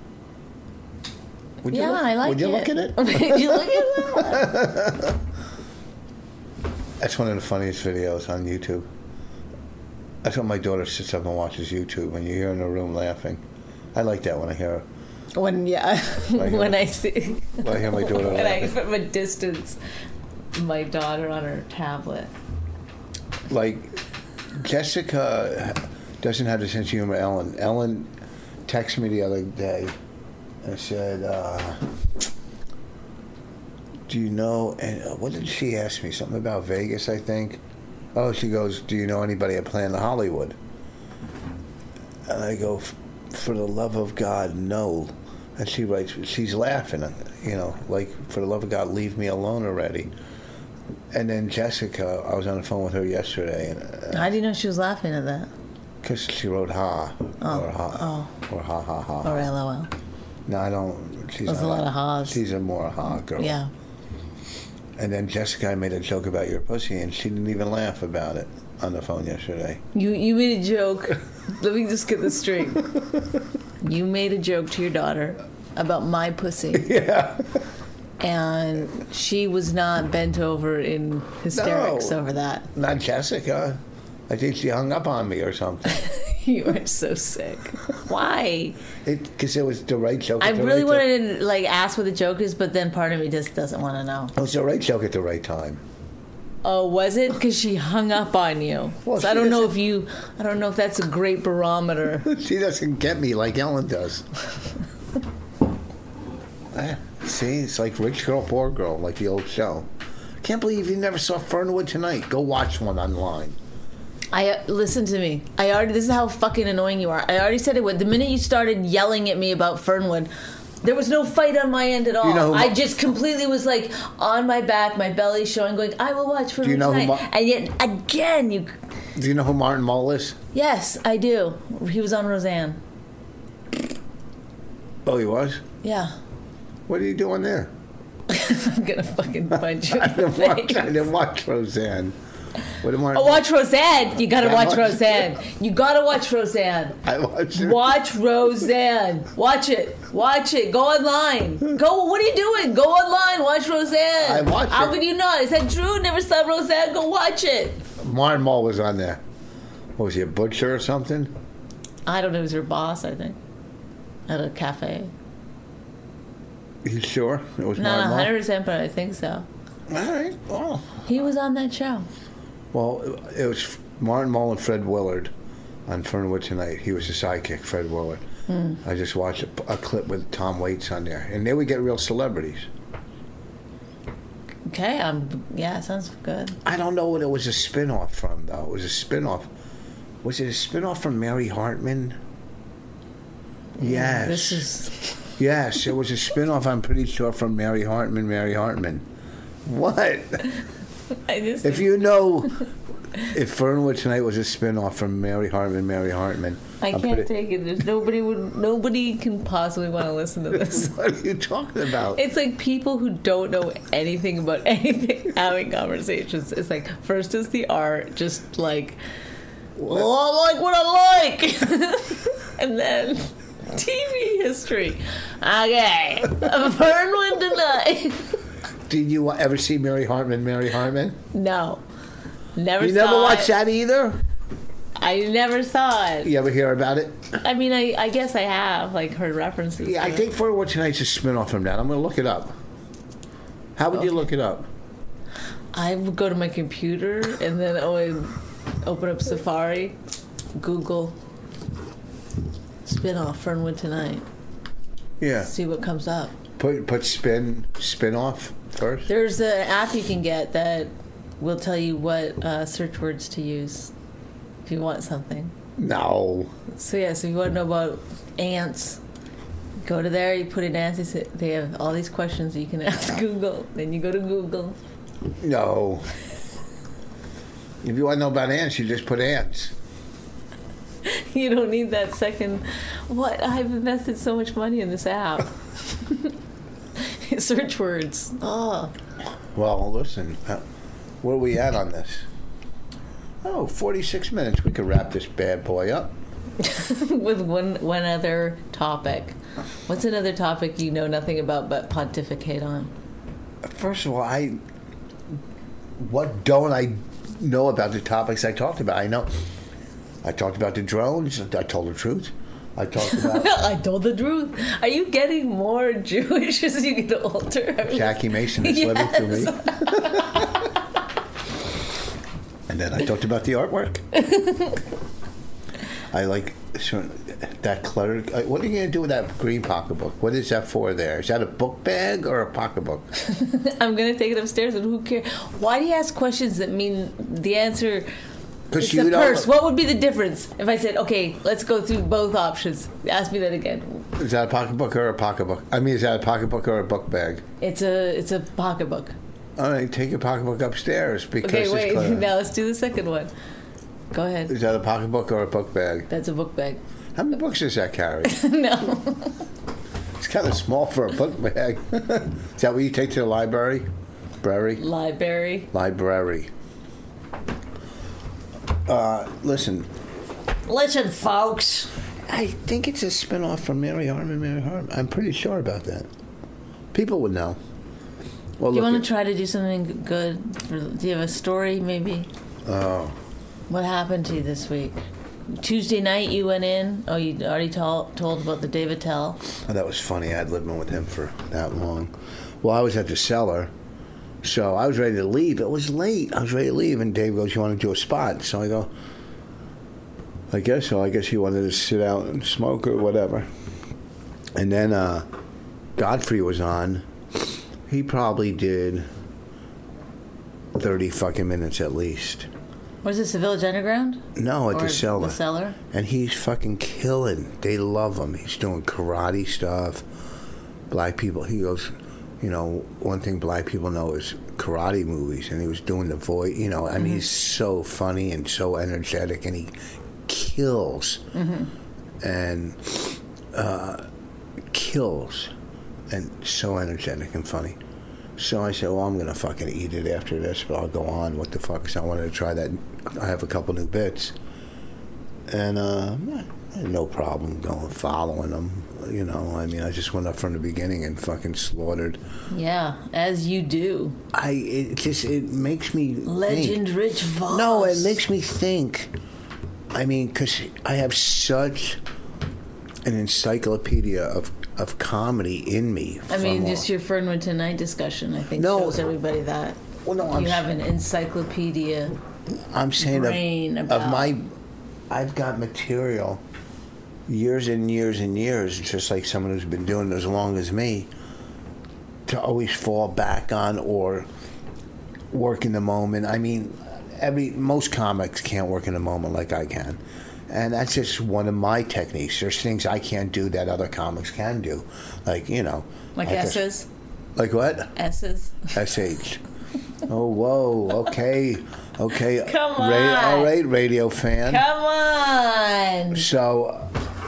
I like it. Would you look at it? Would you look at that? That's one of the funniest videos on YouTube. That's when my daughter sits up and watches YouTube, and you hear her in the room laughing. I like that when I hear her. When I see... When I hear my daughter when laughing. from a distance, my daughter on her tablet. Like, Jessica doesn't have the sense of humor. Ellen texted me the other day and said, do you know, and what did she ask me? Something about Vegas, I think. Oh, she goes, do you know anybody at Planet Hollywood? And I go, for the love of God, no. And she writes, she's laughing, like, for the love of God, leave me alone already. And then Jessica, I was on the phone with her yesterday. And, How do you know she was laughing at that? Because she wrote ha. Or ha. Or ha ha ha. Or LOL. No, I don't. There's a lot of ha's. She's a more ha girl. Yeah. And then Jessica made a joke about your pussy, and she didn't even laugh about it on the phone yesterday. You made a joke. Let me just get this straight. You made a joke to your daughter about my pussy. Yeah. And she was not bent over in hysterics over that. Not Jessica. I think she hung up on me or something. You are so sick. Why? Because it was the right joke. I really wanted to ask what the joke is, but then part of me just doesn't want to know. It was the right joke at the right time. Oh, was it? Because she hung up on you. Well, so I don't know if that's a great barometer. She doesn't get me like Ellen does. See, it's like rich girl, poor girl, like the old show. I can't believe you never saw Fernwood Tonight. Go watch one online. Listen to me. This is how fucking annoying you are. I already said it would. The minute you started yelling at me about Fernwood, there was no fight on my end at all. I just completely was like on my back, my belly showing, going, I will watch Fernwood Tonight. And yet, again, you... Do you know who Martin Mull is? Yes, I do. He was on Roseanne. Oh, he was? Yeah. What are you doing there? I'm going to fucking punch you. I didn't watch Roseanne. Watch Roseanne. You gotta watch Roseanne. You gotta watch Roseanne. I watch it. Watch Roseanne. Watch it. Watch it. Go online. Go. What are you doing? Go online. Watch Roseanne. I watch it. How could you not? Is that true? Never saw Roseanne. Go watch it. Martin Mull was on there. What was he, a butcher or something? I don't know. He was her boss, I think, at a cafe. You sure it was Not Martin Mull? 100%, but I think so. All right. Well. He was on that show. Well, it was Martin Mull and Fred Willard on Fernwood Tonight. He was the sidekick, Fred Willard. I just watched a clip with Tom Waits on there, and they would get real celebrities. Okay, yeah, sounds good. I don't know what it was a spin-off from, though. It was a spin-off. Was it a spin-off from Mary Hartman? Yes. Yes, it was a spin-off, I'm pretty sure, from Mary Hartman. What? If you know if Fernwood Tonight was a spin-off from Mary Hartman. I can't take it. There's nobody can possibly want to listen to this. What are you talking about? It's like people who don't know anything about anything having conversations. It's like, first is the art, just like, I like what I like. And then TV history. Okay. Fernwood Tonight. Did you ever see Mary Hartman? No. Never saw it. You never watched that either? I never saw it. You ever hear about it? I mean, I guess I have, like, heard references. Yeah, I think Fernwood Tonight's a spin-off from that. I'm going to look it up. How would you look it up? I would go to my computer and then I would open up Safari, Google, spin-off Fernwood Tonight. Yeah. See what comes up. Put spin-off first? There's an app you can get that will tell you what search words to use if you want something. No. So if you want to know about ants, go to there, you put in ants, they have all these questions you can ask Google. Then you go to Google. No. If you want to know about ants, you just put ants. You don't need that second. What? I've invested so much money in this app. Search words. Oh. Well, listen. Where are we at on this? 46 minutes. We could wrap this bad boy up. With one other topic. What's another topic you know nothing about but pontificate on? First of all, what don't I know about the topics I talked about? I talked about the drones. I told the truth. I talked about... I told the truth. Are you getting more Jewish as you get older? Jackie Mason is living through me. And then I talked about the artwork. I like that clutter. What are you going to do with that green pocketbook? What is that for there? Is that a book bag or a pocketbook? I'm going to take it upstairs, and who cares? Why do you ask questions that mean the answer... It's a purse. What would be the difference if I said, okay, let's go through both options? Ask me that again. Is that a pocketbook or a pocketbook? I mean, is that a pocketbook or a book bag? It's a pocketbook. All right, take your pocketbook upstairs because okay, wait. Now let's do the second one. Go ahead. Is that a pocketbook or a book bag? That's a book bag. How many books does that carry? No. It's kind of small for a book bag. Is that what you take to the library? Library. Listen, folks. I think it's a spin-off from Mary Harmon. I'm pretty sure about that. People would know. Well, Do you want to try to do something good? Do you have a story, maybe? Oh. What happened to you this week? Tuesday night you went in. Oh, you already told about the David Tell. Oh, that was funny. I'd lived with him for that long. Well, I was at the cellar, so I was ready to leave. It was late. I was ready to leave, and Dave goes, "You want to do a spot?" So I go, "I guess so. I guess he wanted to sit out and smoke or whatever." And then Godfrey was on. He probably did 30 fucking minutes at least. Was this the Village Underground? No, at the cellar. The cellar? And he's fucking killing. They love him. He's doing karate stuff. Black people, he goes, you know, one thing black people know is karate movies. And he was doing the voice, you know, I mean, he's so funny and so energetic, and he kills. And kills. And so energetic and funny. So I said, well, I'm going to fucking eat it after this, but I'll go on. What the fuck? So I wanted to try that. I have a couple new bits. And no problem following them. You know, I mean, I just went up from the beginning and fucking slaughtered. Yeah, as you do. It makes me Legend think. Rich Voss. No, it makes me think. I mean, because I have such an encyclopedia of comedy in me. I mean, just your Fernwood Tonight discussion, I think, shows everybody that. Well, no, you have an encyclopedia. I'm saying brain of my. I've got material, years and years and years, just like someone who's been doing it as long as me, to always fall back on or work in the moment. I mean, most comics can't work in the moment like I can. And that's just one of my techniques. There's things I can't do that other comics can do. Like, you know. Like S's? Like what? S's. SH. Oh, whoa. Okay. Come on. All right, radio fan. Come on. So,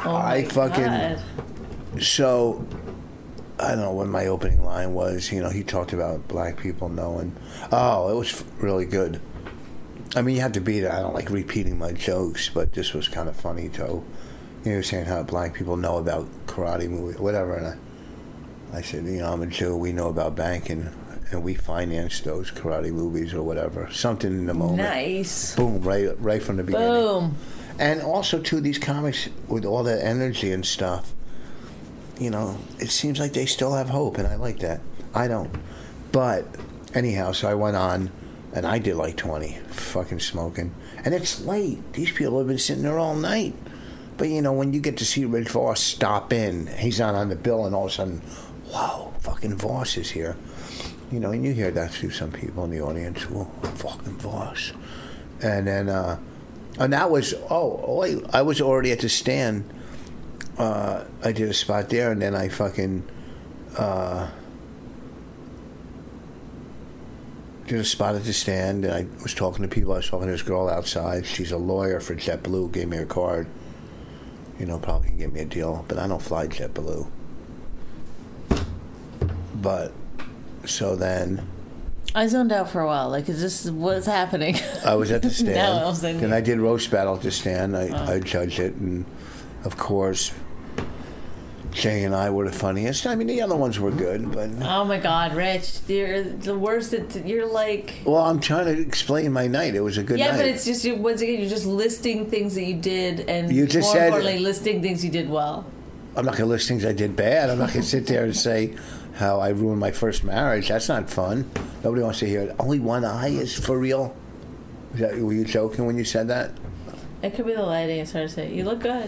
So, I don't know what my opening line was. You know, he talked about black people knowing. Oh, it was really good. I mean, you have to beat it. I don't like repeating my jokes, but this was kind of funny, too. You know, saying how black people know about karate movies, whatever. And I said, you know, I'm a Jew. We know about banking, and we finance those karate movies or whatever. Something in the moment. Nice. Boom, right from the beginning. Boom. And also, too, these comics, with all that energy and stuff, you know, it seems like they still have hope, and I like that. I don't. But, anyhow, so I went on. And I did like 20, fucking smoking. And it's late. These people have been sitting there all night. But, you know, when you get to see Rich Voss stop in, he's not on the bill, and all of a sudden, wow, fucking Voss is here. You know, and you hear that through some people in the audience. Whoa, fucking Voss. And then, and that was, I was already at the stand. I did a spot there, and then I fucking... did a spot at the stand, and I was talking to people. I was talking to this girl outside. She's a lawyer for JetBlue. Gave me her card. You know, probably can get me a deal, but I don't fly JetBlue. But so then, I zoned out for a while. Like, is this what's happening? I was at the stand. No, I was thinking. Then I did roast battle at the stand. I judged it, and of course, Jay and I were the funniest. I mean, the other ones were good, but... Oh, my God, Rich. You're the worst. You're like... Well, I'm trying to explain my night. It was a good night. Yeah, but it's just, once again, you're just listing things that you did, and you just more said, importantly, listing things you did well. I'm not going to list things I did bad. I'm not going to sit there and say how I ruined my first marriage. That's not fun. Nobody wants to hear it. Only one eye is for real. Were you joking when you said that? It could be the lighting. It's hard to say. You look good.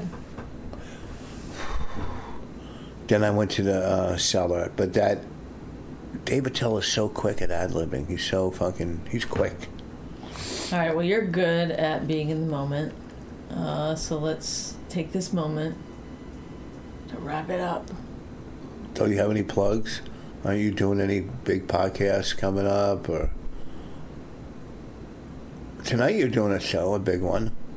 Then I went to the cellar, but that David Tell is so quick at ad-libbing. He's so he's quick. All right, well, you're good at being in the moment. So let's take this moment to wrap it up. Do you have any plugs? Are you doing any big podcasts coming up? Or tonight you're doing a show, a big one.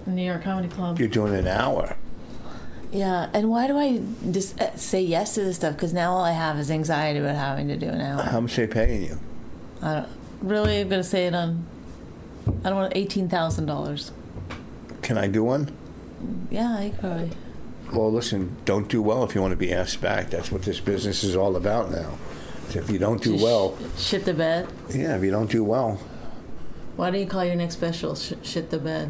New York Comedy Club. You're doing an hour. Yeah, and why do I just say yes to this stuff? Because now all I have is anxiety about having to do an hour. How much are they paying you? I don't really. I'm gonna say it on. I don't want $18,000. Can I do one? Yeah, I probably. Well, listen, don't do well if you want to be asked back. That's what this business is all about now. So if you don't do well... Shit the bed? Yeah, if you don't do well... Why do you call your next special Shit the Bed?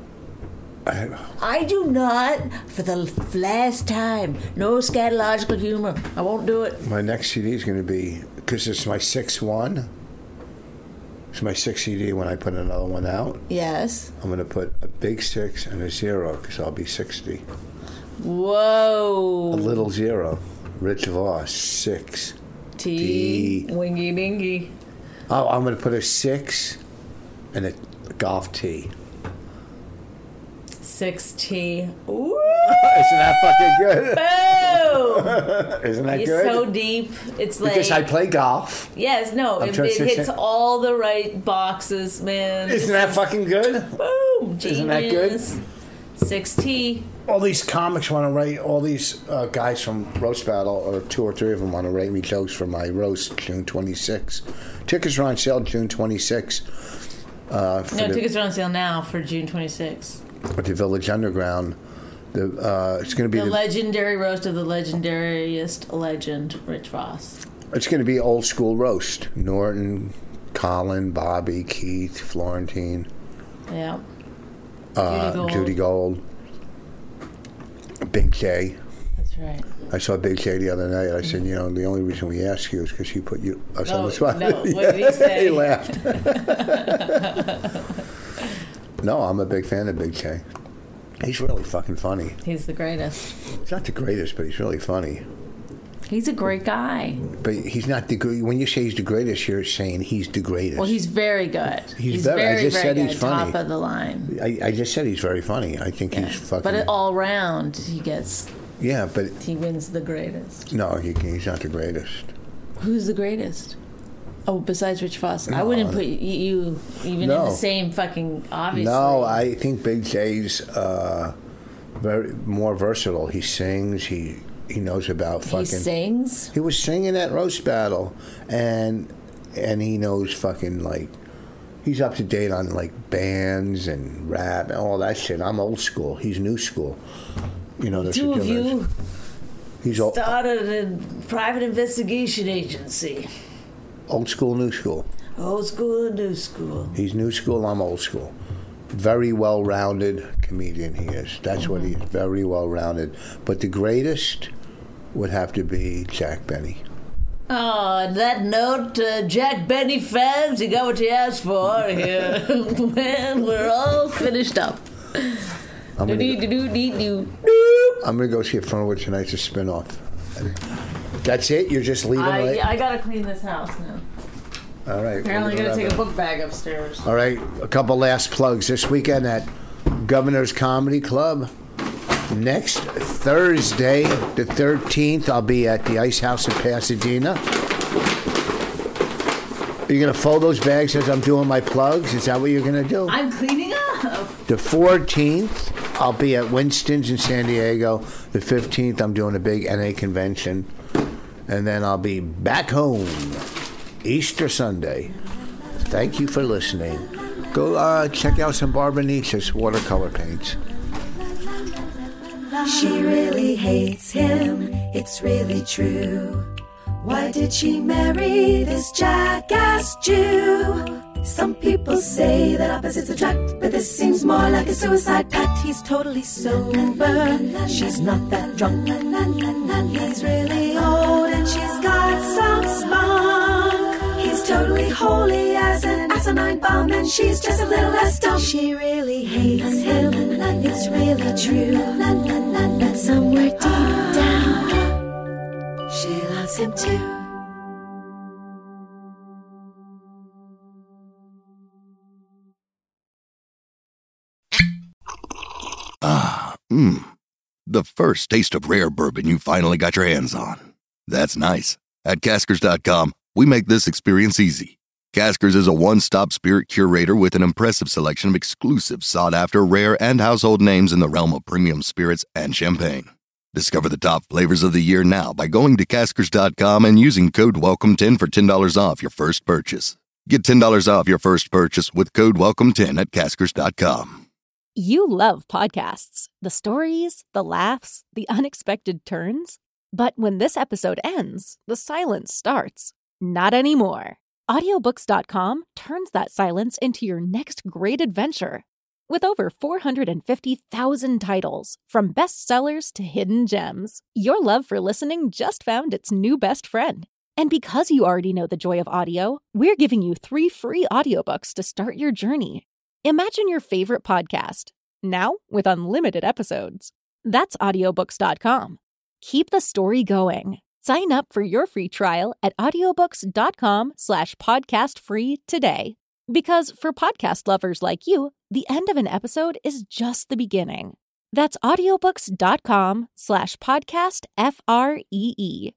I do not, for the last time, no scatological humor. I won't do it. My next CD is going to be... Because it's my sixth one. It's my sixth CD when I put another one out. Yes. I'm going to put a big 6 and a 0 because I'll be 60. Whoa. A little 0. Rich Voss, 6. T. Wingy dingy. Oh, I'm going to put a 6 and a golf tee. 6T. Ooh. Isn't that fucking good? Boom. Isn't that It's good? so deep. It's like... Because I play golf. Yes, no. It hits all the right boxes, man. Isn't that fucking good? Boom. Genius. Isn't that good? 6T. All these comics want to write, all these guys from Roast Battle, or 2 or 3 of them want to write me jokes for my roast June 26. Tickets are on sale June 26. Tickets are on sale now for June 26. At the Village Underground. It's going to be the legendary roast of the legendariest legend, Rich Voss. It's going to be old school roast. Norton, Colin, Bobby, Keith, Florentine. Yeah. Judy Gold. Big J. That's right. I saw Big J the other night. I said, the only reason we ask you is because he put us on the spot. No, what did he say? He laughed. No, I'm a big fan of Big J. He's really fucking funny. He's the greatest. He's not the greatest, but he's really funny. He's a great guy. But he's not when you say he's the greatest, you're saying he's the greatest. Well, he's very good. He's very I just said good. He's funny. Top of the line. I just said he's very funny. I think he's fucking... But all round, he gets... Yeah, but... He wins the greatest. No, he's not the greatest. Who's the greatest? Oh, besides Rich Voss. No, I wouldn't put you even in the same fucking... Obviously. No, I think Big J's very more versatile. He sings, He knows about fucking... He sings? He was singing at Roast Battle, and he knows fucking, like... He's up to date on, like, bands and rap and all that shit. I'm old school. He's new school. There's Two of you started a private investigation agency. Old school, new school. Old school, new school. He's new school, I'm old school. Very well-rounded comedian he is. That's what he's, very well-rounded. But the greatest would have to be Jack Benny. Oh, on that note, Jack Benny fans, you got what you asked for here. Man, we're all finished up. I'm going to go see if Fernwood Tonight's a spin-off. That's it? You're just leaving? I got to clean this house now. All right. Apparently I'm going to take a book bag upstairs. All right, a couple last plugs. This weekend at Governor's Comedy Club. Next Thursday, the 13th, I'll be at the Ice House in Pasadena. Are you going to fold those bags as I'm doing my plugs? Is that what you're going to do? I'm cleaning up. The 14th, I'll be at Winston's in San Diego. The 15th, I'm doing a big NA convention. And then I'll be back home Easter Sunday. Thank you for listening. Go check out some Barbara Nietzsche's watercolor paints. She really hates him, it's really true. Why did she marry this jackass Jew? Some people say that opposites attract, but this seems more like a suicide pact. He's totally sober, she's not that drunk. He's really old and she's got some spunk. He's totally holy as an asinine bomb, and she's just a little less dumb. She really hates him, it's really true. But somewhere deep down, she loves him too. The first taste of rare bourbon you finally got your hands on. That's nice. At Caskers.com, we make this experience easy. Caskers is a one-stop spirit curator with an impressive selection of exclusive, sought-after, rare, and household names in the realm of premium spirits and champagne. Discover the top flavors of the year now by going to Caskers.com and using code WELCOME10 for $10 off your first purchase. Get $10 off your first purchase with code WELCOME10 at Caskers.com. You love podcasts. The stories, the laughs, the unexpected turns. But when this episode ends, the silence starts. Not anymore. Audiobooks.com turns that silence into your next great adventure. With over 450,000 titles, from bestsellers to hidden gems, your love for listening just found its new best friend. And because you already know the joy of audio, we're giving you 3 free audiobooks to start your journey. Imagine your favorite podcast, now with unlimited episodes. That's audiobooks.com. Keep the story going. Sign up for your free trial at audiobooks.com/podcastfree today. Because for podcast lovers like you, the end of an episode is just the beginning. That's audiobooks.com/podcastfree.